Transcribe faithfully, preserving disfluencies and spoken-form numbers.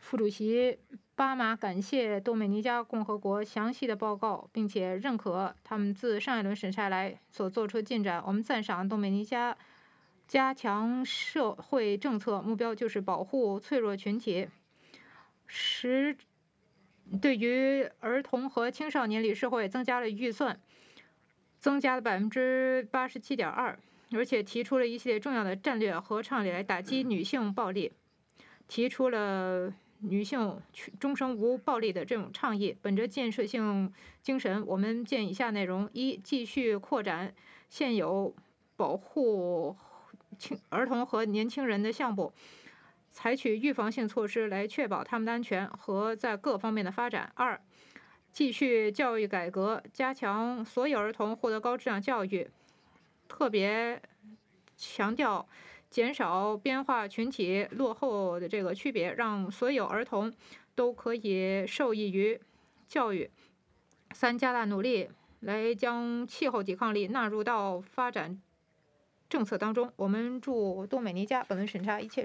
副主席巴马感谢多美尼加共和国详细的报告，并且认可他们自上一轮审查来所做出的进展。我们赞赏多美尼加加强社会政策，目标就是保护脆弱群体，使对于儿童和青少年理事会增加了预算，增加了百分之八十七点二，而且提出了一系列重要的战略和倡议来打击女性暴力，提出了女性终生无暴力的这种倡议。本着建设性精神，我们建议以下内容：一、继续扩展现有保护儿童和年轻人的项目，采取预防性措施来确保他们的安全和在各方面的发展。二、继续教育改革，加强所有儿童获得高质量教育，特别强调减少边化群体落后的这个区别，让所有儿童都可以受益于教育。三、加大努力来将气候抵抗力纳入到发展政策当中。我们祝多美尼加本轮审查一切